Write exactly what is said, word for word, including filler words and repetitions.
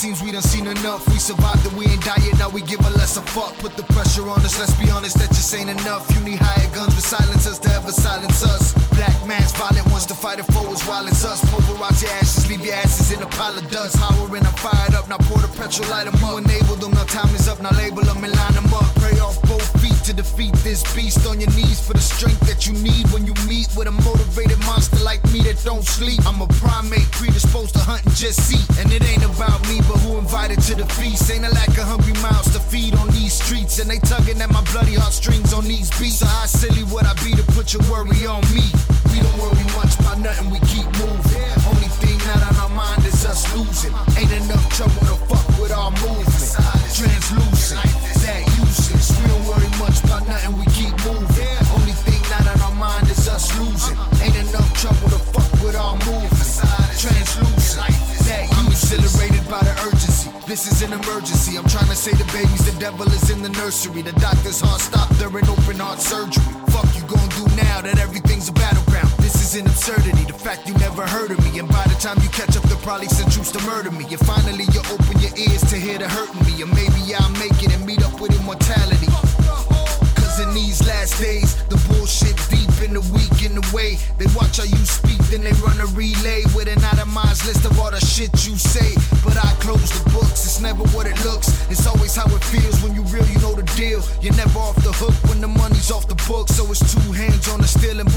seems we done seen enough. We survived and we ain't dying, now we give a less a fuck. Put the pressure on us, let's be honest, that just ain't enough. You need higher guns with silencers to ever silence us. Black man's violent, wants to fight a foe as wild as us. Pulverize your ashes, leave your asses in a pile of dust. Powering, I'm fired up, now pour the petrol, light them up. Enable them, now time is up, now label them and line them up. Pray off both feet to defeat this beast. On your knees for the strength that you need when you meet with a motivated monster like me that don't sleep. I'm a primate, predisposed to hunt and just see. And it ain't about me, but who invited to the feast. Ain't a lack of hungry mouths to feed on these streets. And they tugging at my bloody heartstrings on these beats. So how silly would I be to put your worry on me? We don't worry much about nothing, we keep moving. Only thing not on our mind is us losing. Ain't enough trouble to fuck with our movement. Translucent, that useless. We don't worry much about nothing, we keep moving. Only thing not on our mind is us losing. Ain't enough trouble to fuck with our movement. Translucent, that I'm exhilarated by the urgency. This is an emergency. I'm trying to say the babies, the devil is in the nursery. The doctor's heart stopped during open heart surgery. Fuck you gon' do now that everything's a battleground? This is an absurdity, the fact you never heard of me. And by the time you catch up, they'll probably send troops to murder me. And finally you open your ears to hear the hurting me. And maybe I'll make it and meet up with immortality. Cause in these last days, the bullshit deep in the weak in the way. They watch how you speak, then they run a relay with an itemized list of all the shit you say. But I close the books, it's never what it looks. It's always how it feels when you real, you know the deal. You're never off the hook when the money's off the book. So it's two hands on the steering